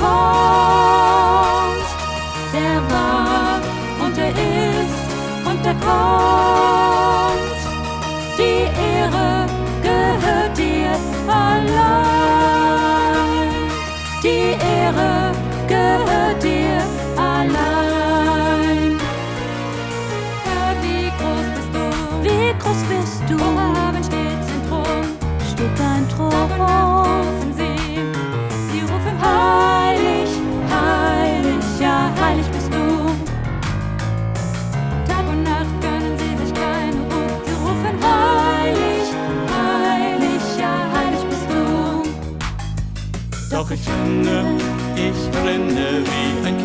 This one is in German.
kommt, der war und der ist und der kommt. Die Ehre gehört dir allein. Die Ehre gehört dir allein. Herr, wie groß bist du? Wie groß bist du? Oben steht dein Thron. Steht dein Thron. Rufen sie rufen heilig, heilig, ja, heilig bist du. Tag und Nacht gönnen sie sich keine Ruhe. Sie rufen heilig, heilig, ja, heilig bist du. Doch ich renne wie ein